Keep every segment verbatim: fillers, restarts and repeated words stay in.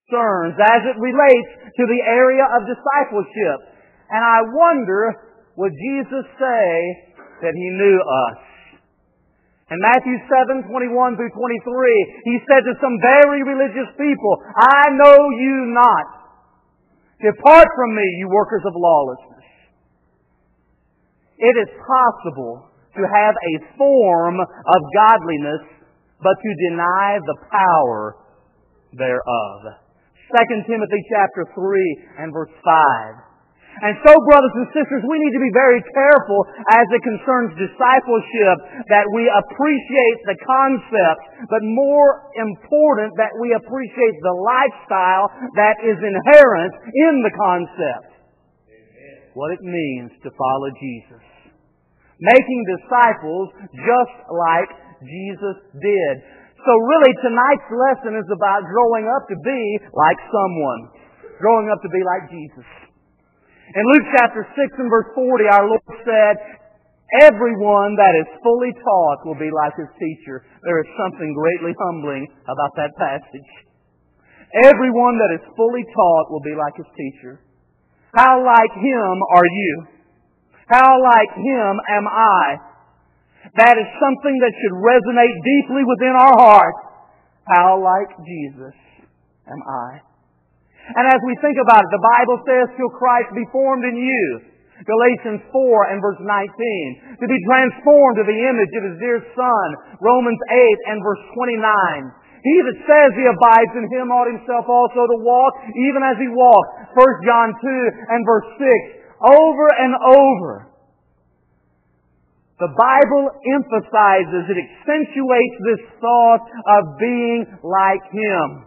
concerns as it relates to the area of discipleship. And I wonder, would Jesus say that He knew us? In Matthew seven, twenty-one through twenty-three, He said to some very religious people, I know you not. Depart from me, you workers of lawlessness. It is possible to have a form of godliness, but to deny the power thereof. Second Timothy chapter three and verse five. And so, brothers and sisters, we need to be very careful as it concerns discipleship that we appreciate the concept, but more important that we appreciate the lifestyle that is inherent in the concept. Amen. What it means to follow Jesus. Making disciples just like Jesus did. So really, tonight's lesson is about growing up to be like someone. Growing up to be like Jesus. In Luke chapter six and verse forty, our Lord said, everyone that is fully taught will be like his teacher. There is something greatly humbling about that passage. Everyone that is fully taught will be like his teacher. How like Him are you? How like Him am I? That is something that should resonate deeply within our hearts. How like Jesus am I? And as we think about it, the Bible says, till Christ be formed in you. Galatians four and verse nineteen. To be transformed to the image of His dear Son. Romans eight and verse twenty-nine. He that says he abides in Him ought himself also to walk, even as He walked. First John two and verse six. Over and over. The Bible emphasizes, it accentuates this thought of being like Him.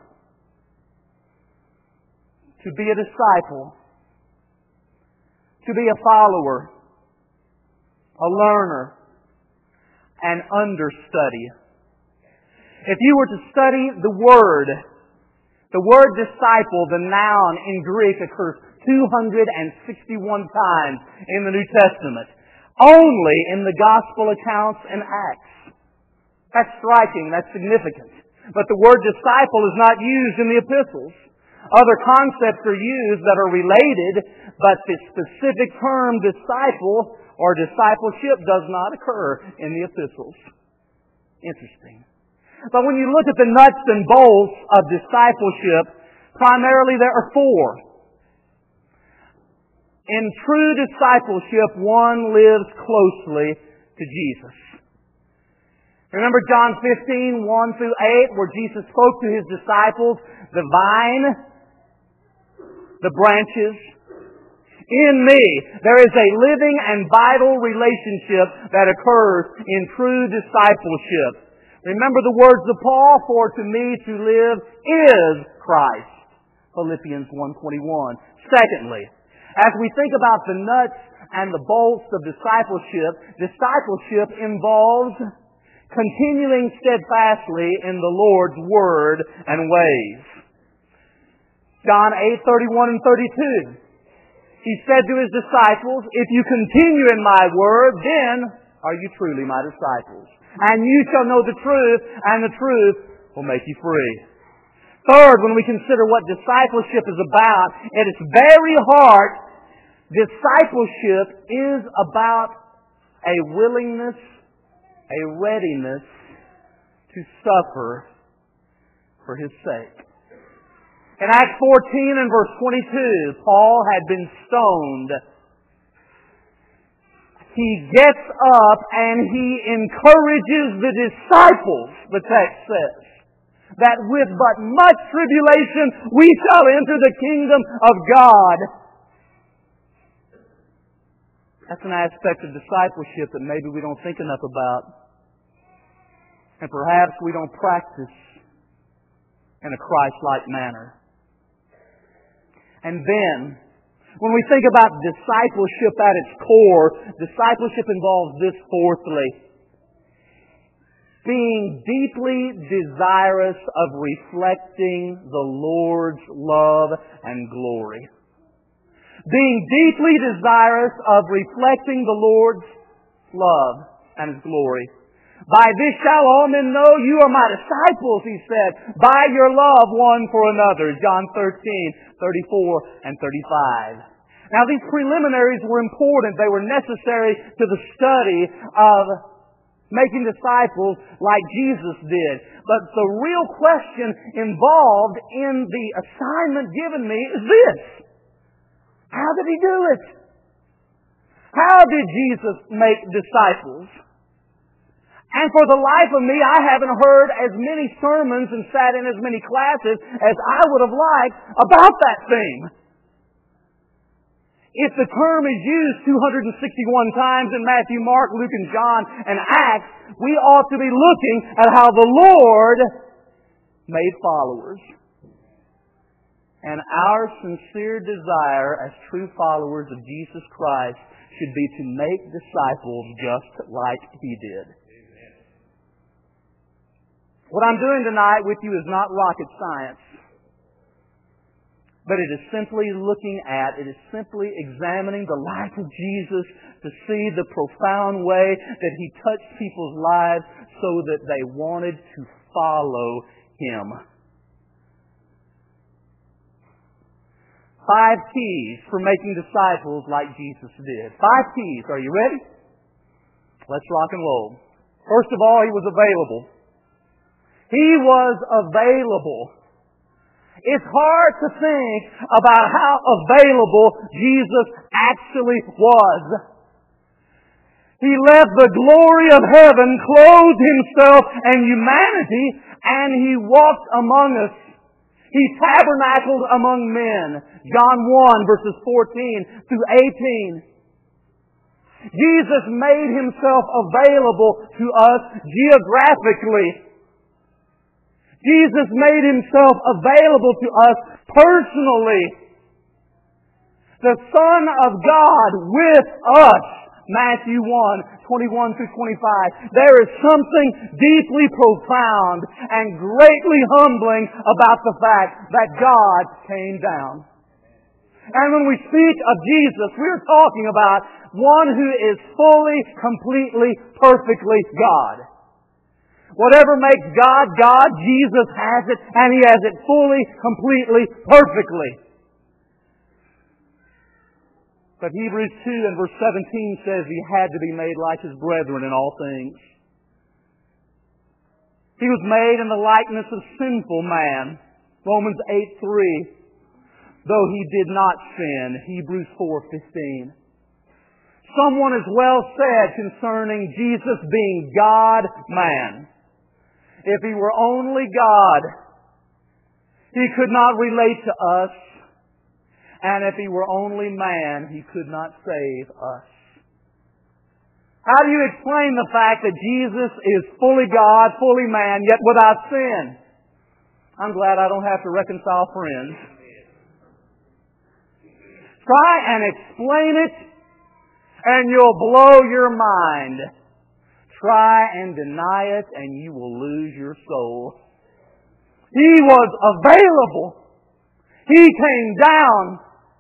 To be a disciple, to be a follower, a learner, an understudy. If you were to study the word, the word disciple, the noun in Greek occurs two hundred sixty-one times in the New Testament. Only in the gospel accounts and Acts. That's striking, that's significant. But the word disciple is not used in the epistles. Other concepts are used that are related, but the specific term disciple or discipleship does not occur in the epistles. Interesting. But when you look at the nuts and bolts of discipleship, primarily there are four. In true discipleship, one lives closely to Jesus. Remember John fifteen, one through eight, where Jesus spoke to His disciples, the vine, the branches. In me, there is a living and vital relationship that occurs in true discipleship. Remember the words of Paul, for to me to live is Christ. Philippians one twenty-one. Secondly, as we think about the nuts and the bolts of discipleship, discipleship involves continuing steadfastly in the Lord's Word and ways. John eight, thirty-one and thirty-two. He said to His disciples, if you continue in my word, then are you truly my disciples. And you shall know the truth, and the truth will make you free. Third, when we consider what discipleship is about, at its very heart, discipleship is about a willingness, a readiness to suffer for His sake. In Acts fourteen and verse twenty-two, Paul had been stoned. He gets up and he encourages the disciples, the text says, that with but much tribulation we shall enter the kingdom of God. That's an aspect of discipleship that maybe we don't think enough about. And perhaps we don't practice in a Christ-like manner. And then, when we think about discipleship at its core, discipleship involves this fourthly. Being deeply desirous of reflecting the Lord's love and glory. Being deeply desirous of reflecting the Lord's love and His glory. By this shall all men know you are my disciples, he said, by your love one for another. John thirteen, thirty-four and thirty-five. Now these preliminaries were important. They were necessary to the study of making disciples like Jesus did. But the real question involved in the assignment given me is this. How did he do it? How did Jesus make disciples? And for the life of me, I haven't heard as many sermons and sat in as many classes as I would have liked about that theme. If the term is used two hundred sixty-one times in Matthew, Mark, Luke, and John, and Acts, we ought to be looking at how the Lord made followers. And our sincere desire as true followers of Jesus Christ should be to make disciples just like He did. What I'm doing tonight with you is not rocket science. But it is simply looking at, it is simply examining the life of Jesus to see the profound way that He touched people's lives so that they wanted to follow Him. Five keys for making disciples like Jesus did. Five keys. Are you ready? Let's rock and roll. First of all, He was available. He was available. It's hard to think about how available Jesus actually was. He left the glory of heaven, clothed Himself in humanity, and He walked among us. He tabernacled among men. John one, verses fourteen through eighteen. Jesus made Himself available to us geographically. Jesus made Himself available to us personally. The Son of God with us. Matthew one, twenty-one through twenty-five. There is something deeply profound and greatly humbling about the fact that God came down. And when we speak of Jesus, we're talking about one who is fully, completely, perfectly God. Whatever makes God God, Jesus has it, and He has it fully, completely, perfectly. But Hebrews two and verse seventeen says He had to be made like His brethren in all things. He was made in the likeness of sinful man. Romans eight three. Though He did not sin. Hebrews four fifteen. Someone has well said concerning Jesus being God-man. If He were only God, He could not relate to us. And if He were only man, He could not save us. How do you explain the fact that Jesus is fully God, fully man, yet without sin? I'm glad I don't have to reconcile friends. Try and explain it, and you'll blow your mind. Try and deny it, and you will lose your soul. He was available. He came down.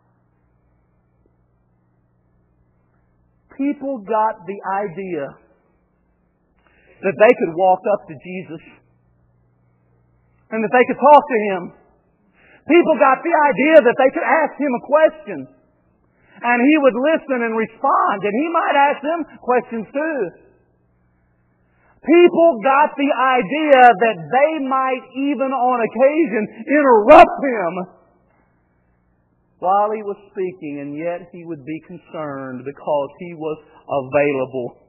People got the idea that they could walk up to Jesus and that they could talk to Him. People got the idea that they could ask Him a question and He would listen and respond, and He might ask them questions too. People got the idea that they might even on occasion interrupt Him while He was speaking, and yet He would be concerned because He was available.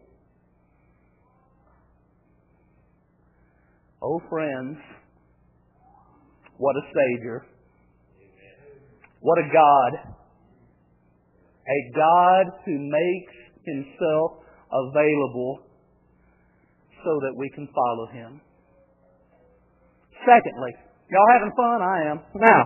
Oh friends, what a Savior. What a God. A God who makes Himself available so that we can follow Him. Secondly, y'all having fun? I am. Now,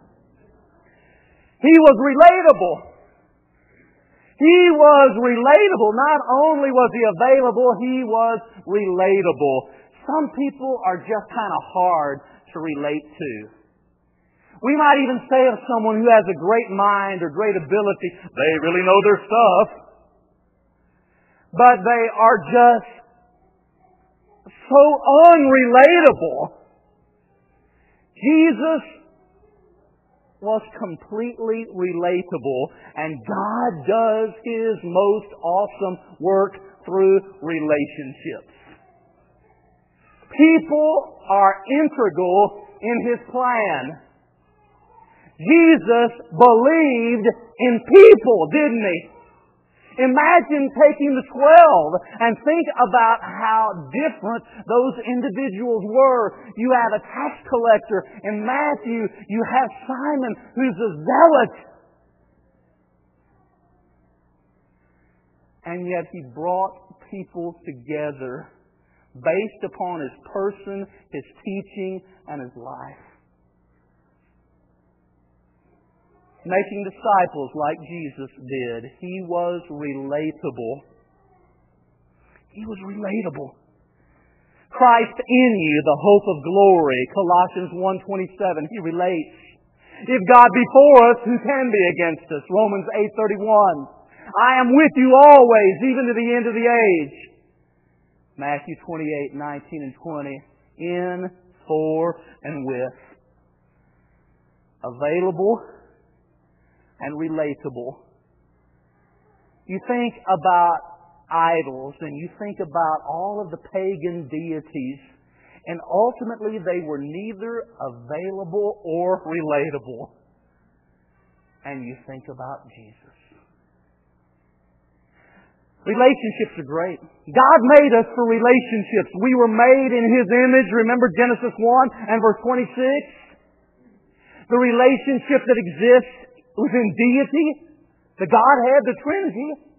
He was relatable. He was relatable. Not only was He available, He was relatable. Some people are just kind of hard to relate to. We might even say of someone who has a great mind or great ability, they really know their stuff. But they are just so unrelatable. Jesus was completely relatable, and God does His most awesome work through relationships. People are integral in His plan. Jesus believed in people, didn't He? Imagine taking the twelve and think about how different those individuals were. You have a tax collector in Matthew. You have Simon, who's a zealot. And yet He brought people together based upon His person, His teaching, and His life. Making disciples like Jesus did. He was relatable. He was relatable. Christ in you, the hope of glory. Colossians one twenty-seven. He relates. If God be for us, who can be against us? Romans eight thirty-one. I am with you always, even to the end of the age. Matthew twenty-eight nineteen and twenty. In, for, and with. Available and relatable. You think about idols and you think about all of the pagan deities, and ultimately they were neither available or relatable. And you think about Jesus. Relationships are great. God made us for relationships. We were made in His image. Remember Genesis one and verse twenty-six? The relationship that exists within deity, the Godhead, the Trinity.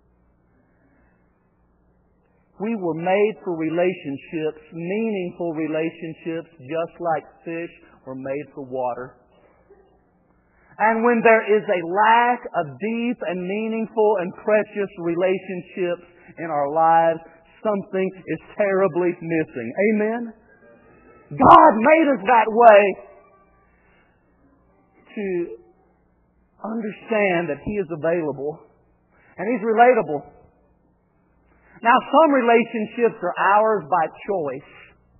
We were made for relationships, meaningful relationships, just like fish were made for water. And when there is a lack of deep and meaningful and precious relationships in our lives, something is terribly missing. Amen? God made us that way to understand that He is available and He's relatable. Now, some relationships are ours by choice.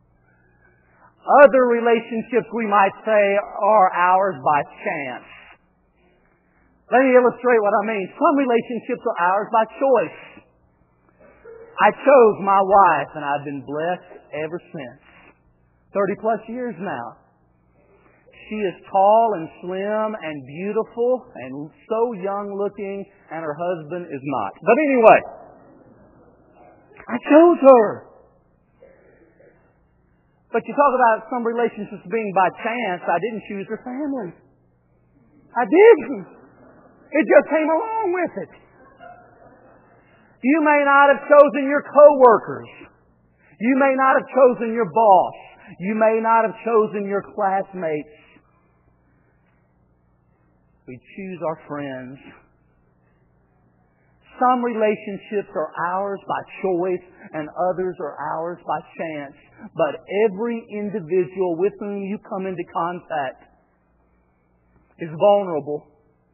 Other relationships, we might say, are ours by chance. Let me illustrate what I mean. Some relationships are ours by choice. I chose my wife, and I've been blessed ever since. Thirty plus years now. She is tall and slim and beautiful and so young looking, and her husband is not. But anyway, I chose her. But you talk about some relationships being by chance. I didn't choose her family. I didn't. It just came along with it. You may not have chosen your coworkers. You may not have chosen your boss. You may not have chosen your classmates. We choose our friends. Some relationships are ours by choice and others are ours by chance. But every individual with whom you come into contact is vulnerable,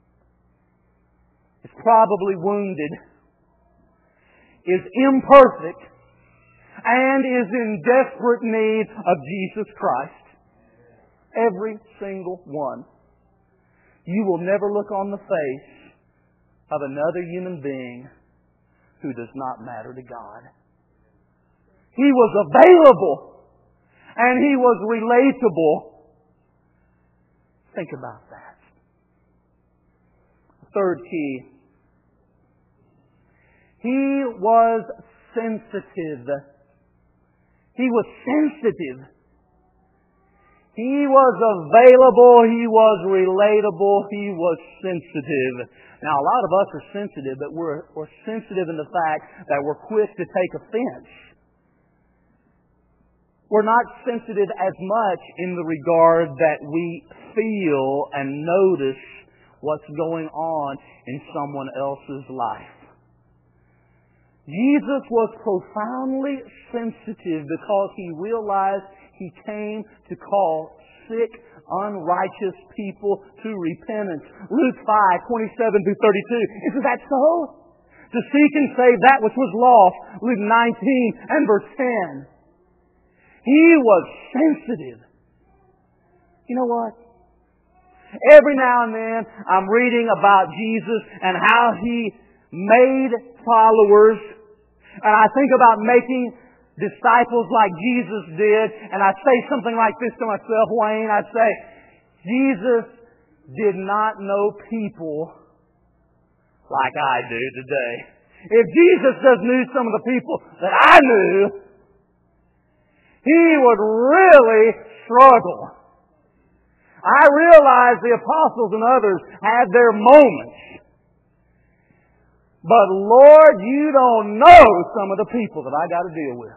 is probably wounded, is imperfect, and is in desperate need of Jesus Christ. Every single one. You will never look on the face of another human being who does not matter to God. He was available and He was relatable. Think about that. Third key. He was sensitive. He was sensitive. He was available, He was relatable, He was sensitive. Now, a lot of us are sensitive, but we're, we're sensitive in the fact that we're quick to take offense. We're not sensitive as much in the regard that we feel and notice what's going on in someone else's life. Jesus was profoundly sensitive because He realized He came to call sick, unrighteous people to repentance. Luke five, twenty-seven through thirty-two. Isn't that so? To seek and save that which was lost. Luke nineteen and verse ten. He was sensitive. You know what? Every now and then I'm reading about Jesus and how He made followers. And I think about making disciples like Jesus did. And I say something like this to myself, Wayne. I say, Jesus did not know people like I do today. If Jesus just knew some of the people that I knew, He would really struggle. I realize the apostles and others had their moments. But Lord, you don't know some of the people that I got to deal with.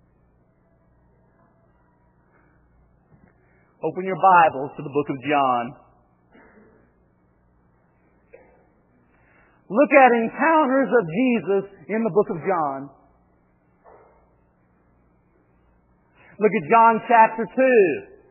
Open your Bibles to the book of John. Look at encounters of Jesus in the book of John. Look at John chapter two.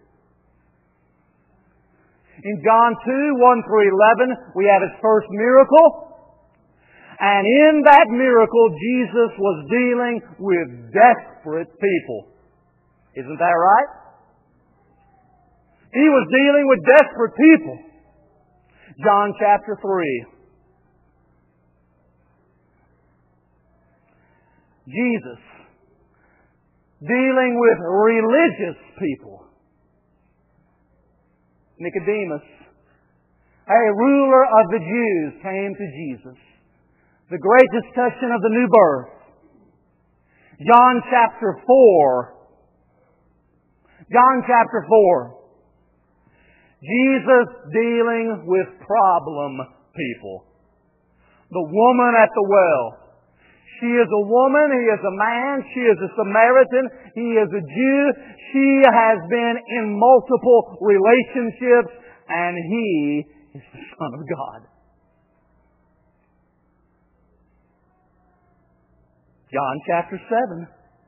In John two, one through eleven, we have His first miracle. And in that miracle, Jesus was dealing with desperate people. Isn't that right? He was dealing with desperate people. John chapter three. Jesus dealing with religious people. Nicodemus, a ruler of the Jews, came to Jesus. The great discussion of the new birth. John chapter four. John chapter four. Jesus dealing with problem people. The woman at the well. She is a woman, he is a man, she is a Samaritan, he is a Jew. She has been in multiple relationships, and he is the Son of God. John chapter seven.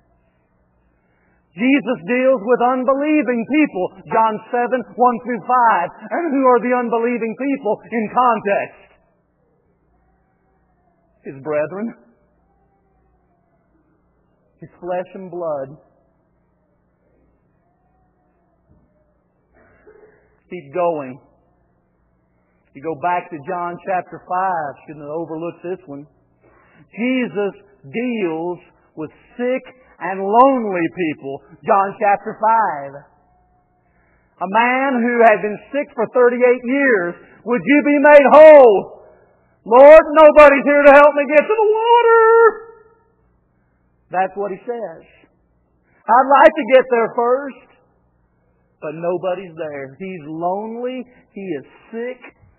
Jesus deals with unbelieving people. John seven, one through five. And who are the unbelieving people in context? His brethren. His flesh and blood. Keep going. You go back to John chapter five. Shouldn't have overlooked this one. Jesus deals with sick and lonely people. John chapter five. A man who had been sick for thirty-eight years. Would you be made whole? Lord, nobody's here to help me get to the water. That's what he says. I'd like to get there first, but nobody's there. He's lonely. He is sick.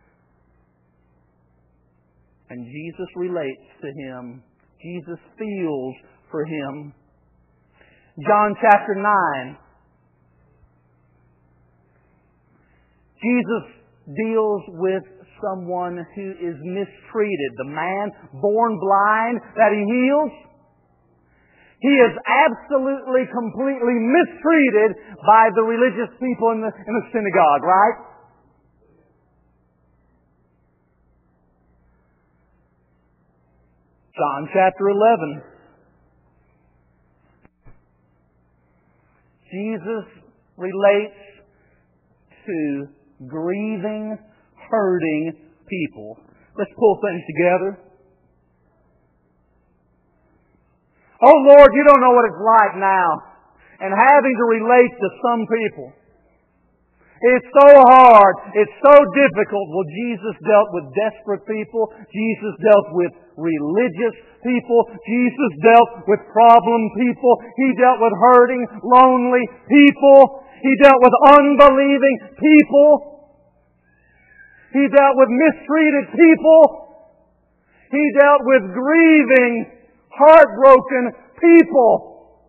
And Jesus relates to him. Jesus feels for him. John chapter nine. Jesus deals with someone who is mistreated. The man born blind that he heals. He is absolutely, completely mistreated by the religious people in the, in the synagogue, right? John chapter eleven. Jesus relates to grieving, hurting people. Let's pull things together. Oh Lord, you don't know what it's like now. And having to relate to some people. It's so hard. It's so difficult. Well, Jesus dealt with desperate people. Jesus dealt with religious people. Jesus dealt with problem people. He dealt with hurting, lonely people. He dealt with unbelieving people. He dealt with mistreated people. He dealt with grieving, heartbroken people.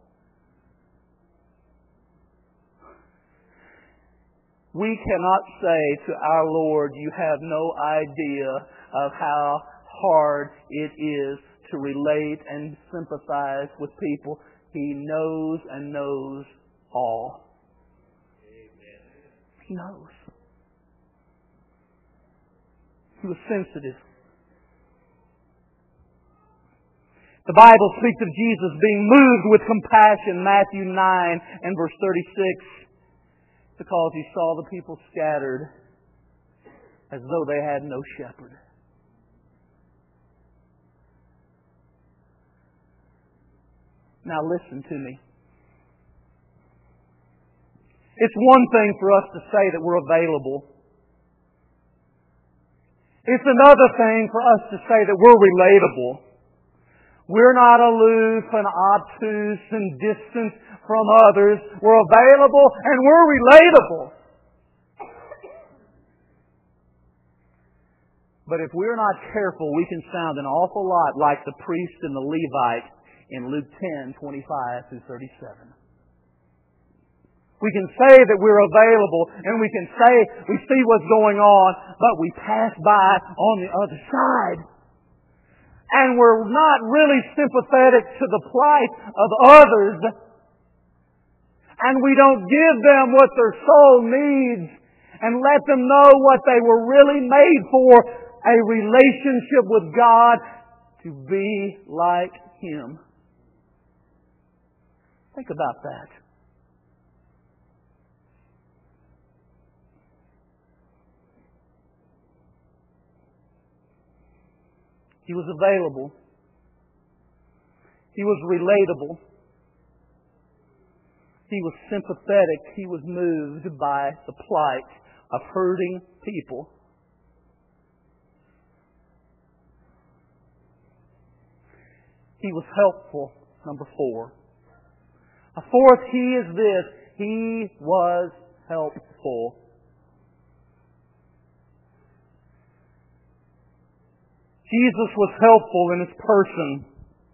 We cannot say to our Lord, you have no idea of how hard it is to relate and sympathize with people. He knows and knows all. He knows. He was sensitive. The The Bible speaks of Jesus being moved with compassion, Matthew nine and verse thirty-six, because He saw the people scattered as though they had no shepherd. Now listen to me. It's one thing for us to say that we're available. It's another thing for us to say that we're relatable. We're not aloof and obtuse and distant from others. We're available and we're relatable. But if we're not careful, we can sound an awful lot like the priest and the Levite in Luke ten, twenty-five through thirty-seven. We can say that we're available and we can say we see what's going on, but we pass by on the other side. And we're not really sympathetic to the plight of others. And we don't give them what their soul needs and let them know what they were really made for, a relationship with God, to be like Him. Think about that. He was available. He was relatable. He was sympathetic. He was moved by the plight of hurting people. He was helpful, number four. A fourth key is this: He was helpful. Jesus was helpful in His person.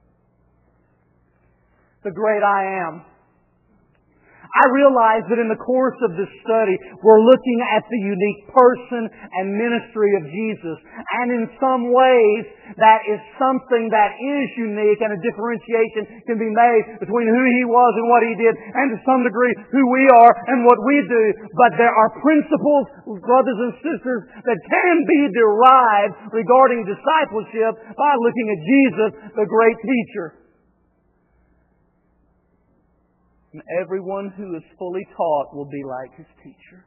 The great I Am. I realize that in the course of this study, we're looking at the unique person and ministry of Jesus. And in some ways, that is something that is unique, and a differentiation can be made between who He was and what He did, and to some degree who we are and what we do. But there are principles, brothers and sisters, that can be derived regarding discipleship by looking at Jesus, the great teacher. And everyone who is fully taught will be like His teacher.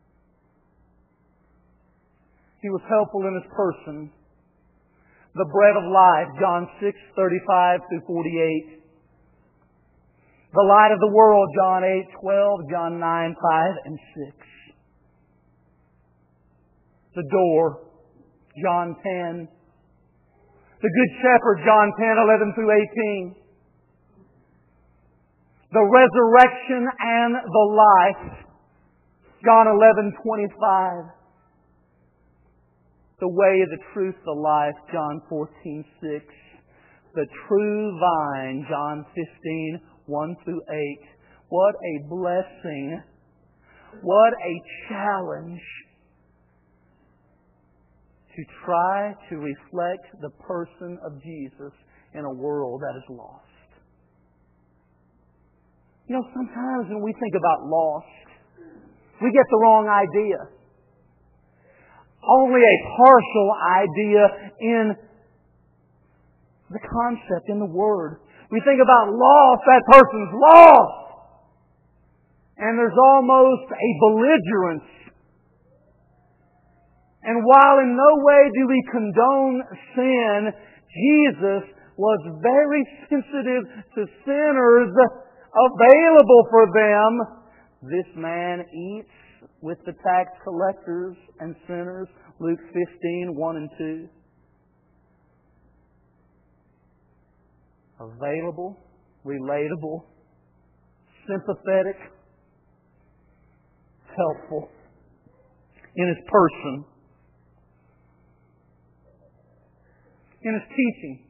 He was helpful in His person. The bread of life, John six, thirty-five through forty-eight. The light of the world, John eight, twelve, John nine, five and six. The door, John ten. The Good Shepherd, John ten, eleven through eighteen. The resurrection and the life, John eleven, twenty-five. The way, the truth, the life, John fourteen, six. The true vine, John fifteen, one through eight. What a blessing. What a challenge to try to reflect the person of Jesus in a world that is lost. You know, sometimes when we think about lost, we get the wrong idea. Only a partial idea in the concept, in the word. We think about lost, that person's lost. And there's almost a belligerence. And while in no way do we condone sin, Jesus was very sensitive to sinners, available for them. This man eats with the tax collectors and sinners. Luke fifteen, one and two. Available, relatable, sympathetic, helpful in His person, in His teaching.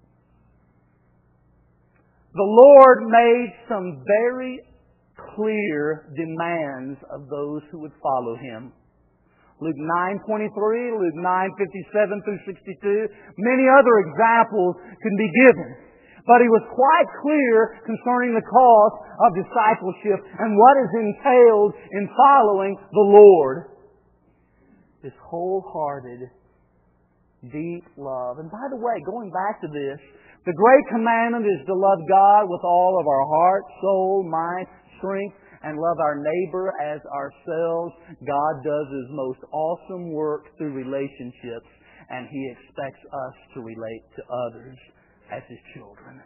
The Lord made some very clear demands of those who would follow Him. Luke nine twenty-three, Luke nine fifty-seven through sixty-two. Many other examples can be given. But He was quite clear concerning the cost of discipleship and what is entailed in following the Lord. This wholehearted, deep love. And by the way, going back to this, The great commandment is to love God with all of our heart, soul, mind, strength, and love our neighbor as ourselves. God does His most awesome work through relationships, and He expects us to relate to others as His children.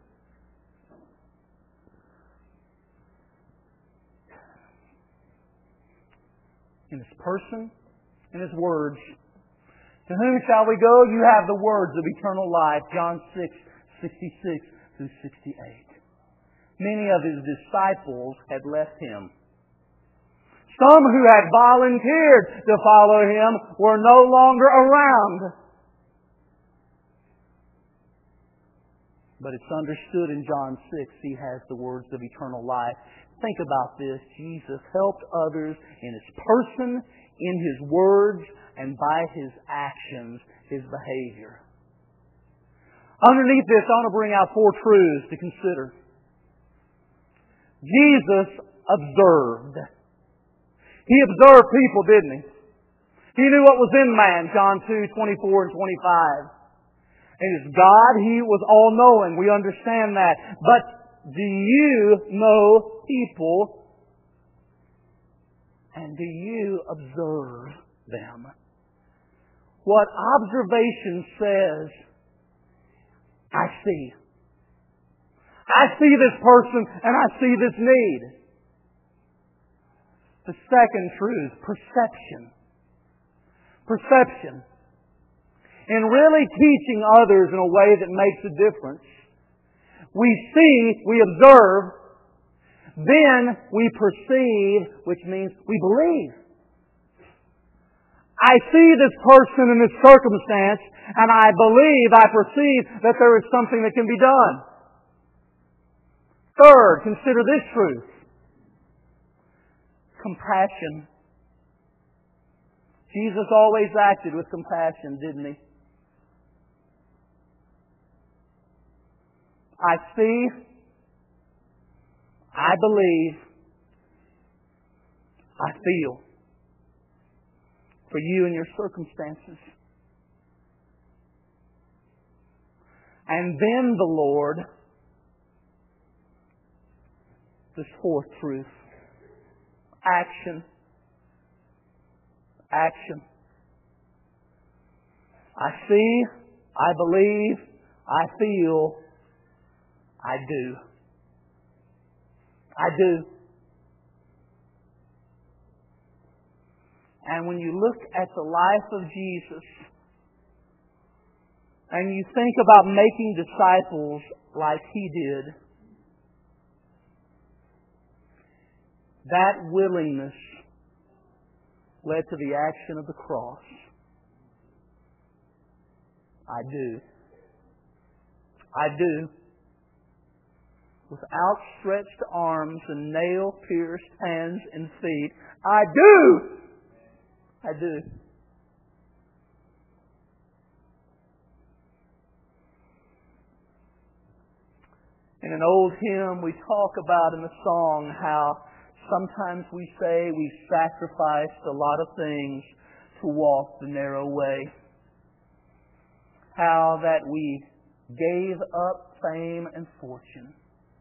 In His person, in His words. To whom shall we go? You have the words of eternal life. John six, sixty-six through sixty-eight. Many of His disciples had left Him. Some who had volunteered to follow Him were no longer around. But it's understood in John six, He has the words of eternal life. Think about this. Jesus helped others in His person, in His words, and by His actions, His behavior. Underneath this, I want to bring out four truths to consider. Jesus observed. He observed people, didn't He? He knew what was in man, John two, twenty-four and twenty-five. And as God, He was all-knowing. We understand that. But do you know people? And do you observe them? What observation says, I see. I see this person and I see this need. The second truth, perception. Perception. In really teaching others in a way that makes a difference, we see, we observe, then we perceive, which means we believe. I see this person in this circumstance, and I believe, I perceive that there is something that can be done. Third, consider this truth. Compassion. Jesus always acted with compassion, didn't He? I see, I believe, I feel for you and your circumstances. And then the Lord, this fourth truth, action. Action. I see, I believe, I feel, I do. I do. And when you look at the life of Jesus and you think about making disciples like He did, that willingness led to the action of the cross. I do. I do. With outstretched arms and nail-pierced hands and feet, I do. I do. In an old hymn, we talk about in the song how sometimes we say we sacrificed a lot of things to walk the narrow way. How that we gave up fame and fortune.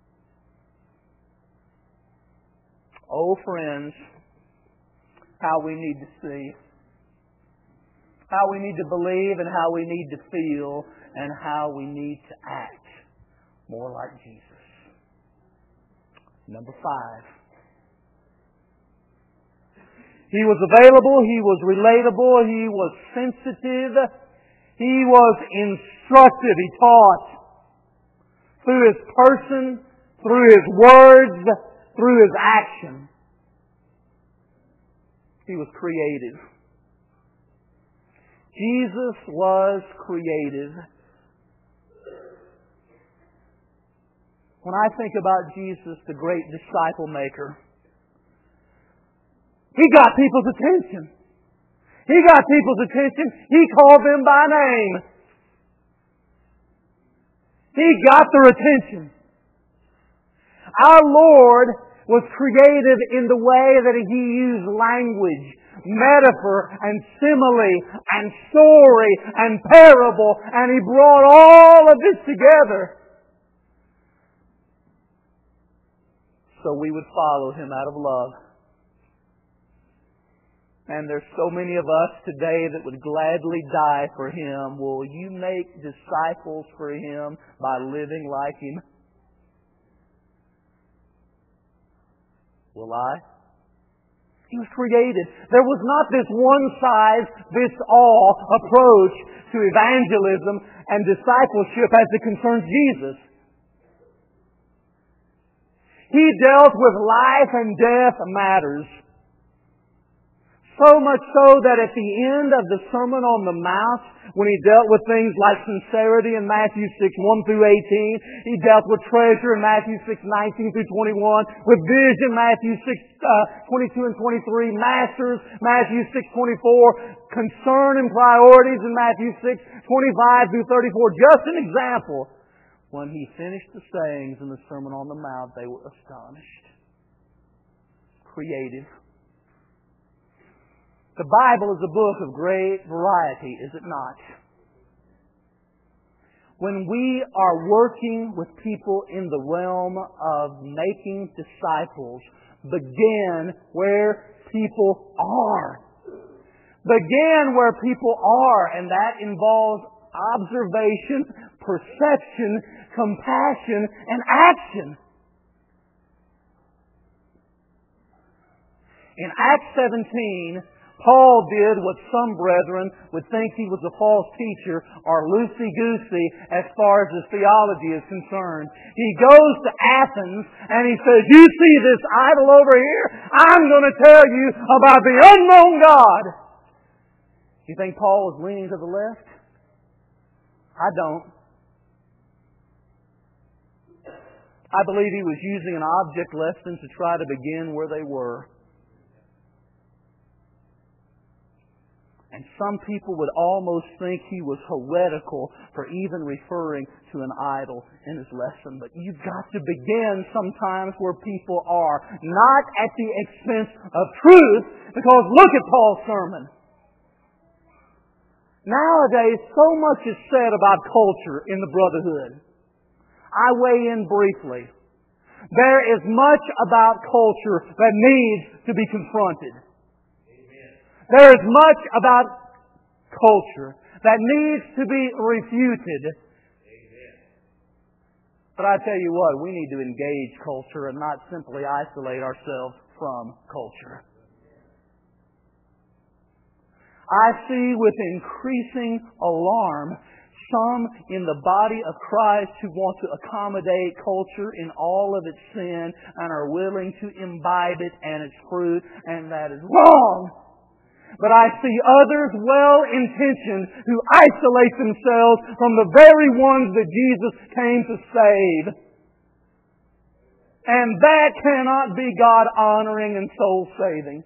Oh, friends, how we need to see, how we need to believe, and how we need to feel, and how we need to act more like Jesus. Number five. He was available, He was relatable, He was sensitive, He was instructive, He taught through His person, through His words, through His action. He was creative. Jesus was creative. When I think about Jesus, the great disciple maker, He got people's attention. He got people's attention. He called them by name. He got their attention. Our Lord was creative in the way that He used language, metaphor and simile and story and parable, and He brought all of this together so we would follow Him out of love. And there's so many of us today that would gladly die for Him. Will you make disciples for Him by living like Him? Will I? He was created. There was not this one-size-fits-all approach to evangelism and discipleship as it concerns Jesus. He dealt with life and death matters. So much so that at the end of the Sermon on the Mount, when He dealt with things like sincerity in Matthew six, one through eighteen, He dealt with treasure in Matthew six, nineteen through twenty-one, with vision, Matthew six, twenty-two and twenty-three, masters, Matthew six, twenty-four, concern and priorities in Matthew six, twenty-five through thirty-four. Just an example. When He finished the sayings in the Sermon on the Mount, they were astonished. Creative. The Bible is a book of great variety, is it not? When we are working with people in the realm of making disciples, begin where people are. Begin where people are, and that involves observation, perception, compassion, and action. In Acts seventeen, Paul did what some brethren would think he was a false teacher or loosey-goosey as far as his theology is concerned. He goes to Athens and he says, you see this idol over here? I'm going to tell you about the unknown God. You think Paul was leaning to the left? I don't. I believe he was using an object lesson to try to begin where they were. And some people would almost think he was heretical for even referring to an idol in his lesson. But you've got to begin sometimes where people are, not at the expense of truth, because look at Paul's sermon. Nowadays, so much is said about culture in the brotherhood. I weigh in briefly. There is much about culture that needs to be confronted. There is much about culture that needs to be refuted. But I tell you what, we need to engage culture and not simply isolate ourselves from culture. I see with increasing alarm some in the body of Christ who want to accommodate culture in all of its sin and are willing to imbibe it and its fruit, and that is wrong. But I see others well-intentioned who isolate themselves from the very ones that Jesus came to save. And that cannot be God-honoring and soul-saving.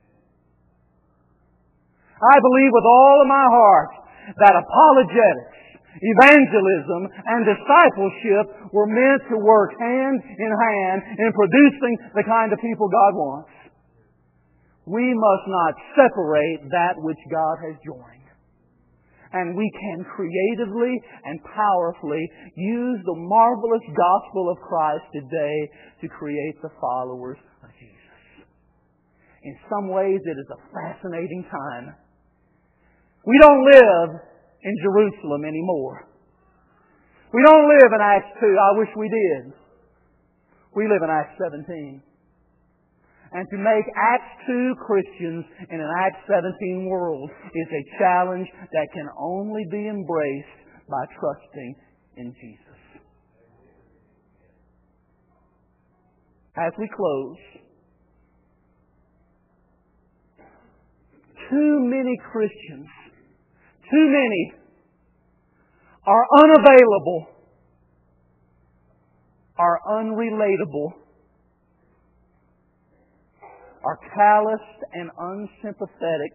I believe with all of my heart that apologetics, evangelism, and discipleship were meant to work hand in hand in producing the kind of people God wants. We must not separate that which God has joined. And we can creatively and powerfully use the marvelous gospel of Christ today to create the followers of Jesus. In some ways, it is a fascinating time. We don't live in Jerusalem anymore. We don't live in Acts two. I wish we did. We live in Acts seventeen. And to make Acts two Christians in an Acts seventeen world is a challenge that can only be embraced by trusting in Jesus. As we close, too many Christians, too many are unavailable, are unrelatable, are calloused and unsympathetic,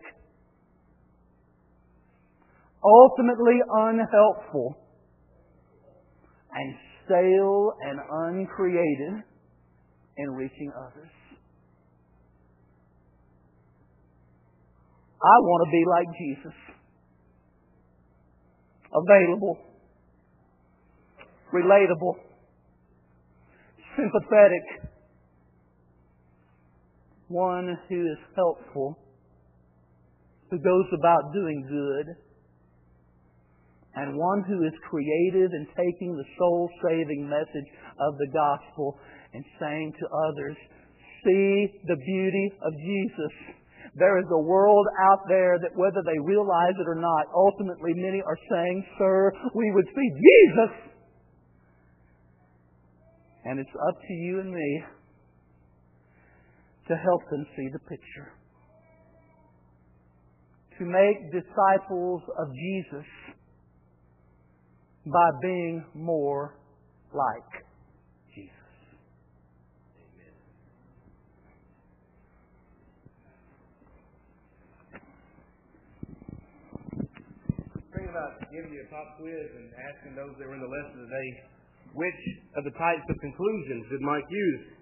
ultimately unhelpful, and stale and uncreative in reaching others. I want to be like Jesus. Available, relatable, sympathetic, one who is helpful, who goes about doing good, and one who is creative in taking the soul-saving message of the gospel and saying to others, see the beauty of Jesus. There is a world out there that whether they realize it or not, ultimately many are saying, sir, we would see Jesus. And it's up to you and me to help them see the picture. To make disciples of Jesus by being more like Jesus. Thinking about giving you a pop quiz and asking those that were in the lesson today, which of the types of conclusions did Mike use?